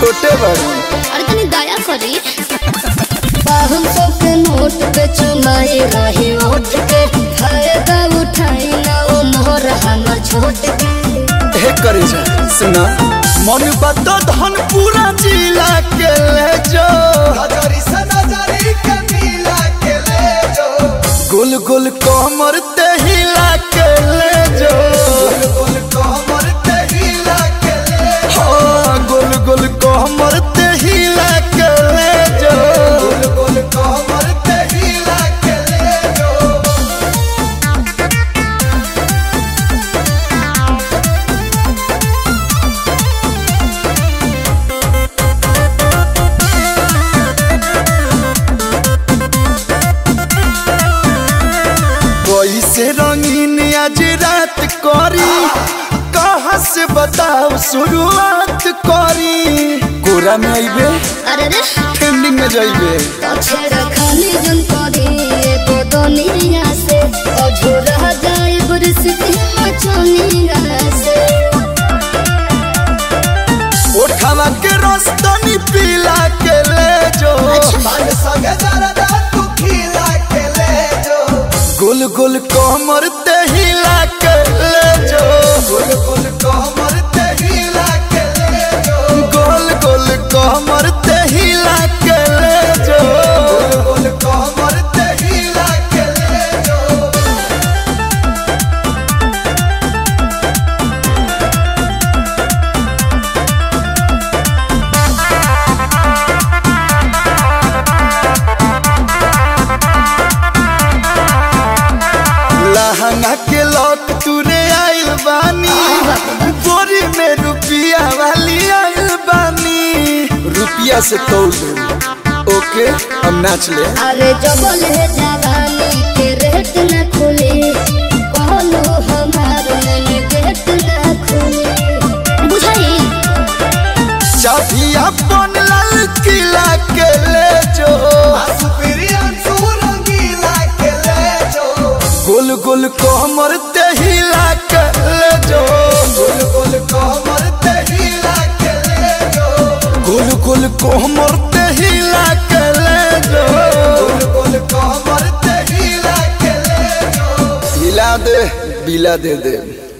छोटे बड़े अरे तनी दया करी 500 के नोट पे चुमाई रही ओट के फायदा उठाई ना ओ मोर हमर छोट के हे करे जा सुना मन बता धन पूरा जिला के ले जो नजरी से नजरी के मिला के ले जो गुल गुल कमर ते हिला के ले जो गुल गुल कमर ते हिला के ले हां गुल गुल कमर ते हिला के ले जो गुल गुल कमर ते हिला के ले जो कैसे रंगीन आज रात करी कहाँ से बताओ शुरुआत करी कोरा में आइबे अरे रे ट्रेंडिंग में जाइबे पछे रखनी जन करी एगो दुनिया से अझुरा जाए बरसती मचनिया से उठावा के रस्तनी पीला के ले जो मन संगे जरा तू खिला के ले जो गुल गुल कमर ते हिला के ले जो गुल गुल कमर ते हिला के ले जो गुल गुल कमर ते हिला के ले जो गुल गुल कमर ते हिला के ले जो लहंगा के लौट तूने आइल बानी बोरी में रुपिया वाली आइल बानी रुपिया से तोल दे ओके अब नाच ले अरे जबल है जवानी के रेट न खुले कहलो हमार मन गेट न खुले बुझाई चाबी अपन लाल किला के ले जो गुल गुल कमर ते हिला के ले जो गुल गुल कमर ते हिला के ले जो गुल गुल कमर ते हिला के ले जो गुल गुल कमर ते हिला के ले जो हिला दे बिला दे दे